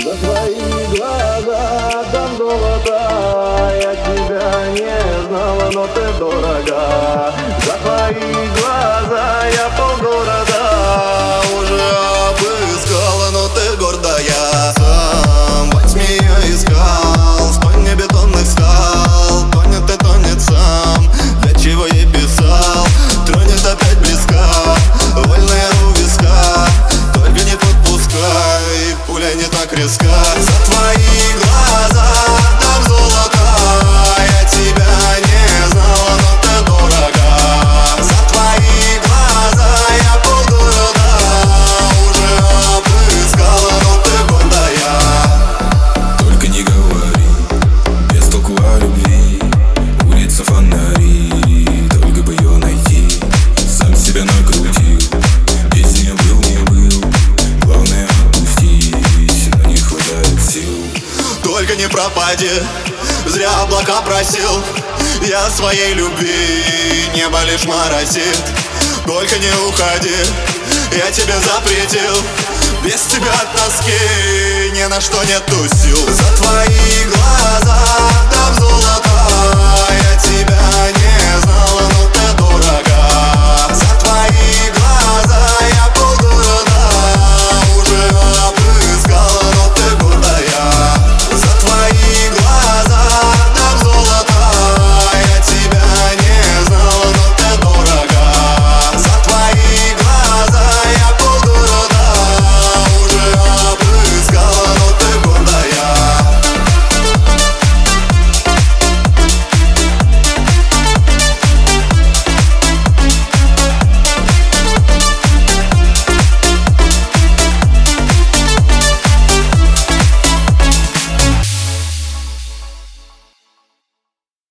За твои глаза дам золото, я тебя не знала, но ты дорога. За твои глаза я полгорода уже обыскала, но ты гордая. Сам во тьме я искал, в спальне бетонных скал. Тонет и тонет сам, для чего я писал. Тронет опять близка, вольная у виска. Только не подпускай, пуля не так резка. За твои глаза дам золото, я тебя не знала, но ты дорога. За твои глаза я полгорода уже обыскала, но ты гордая. Только не говори, без толку о любви. Улица фонари, только бы ее найти. Сам себя накрутил, без нее был, не был. Главное отпустить, но не хватает сил. Только не пропади, зря облака просил. Я своей любви, небо лишь моросит. Только не уходи, я тебе запретил. Без тебя от тоски ни на что нету сил. За твои глаза дам золото,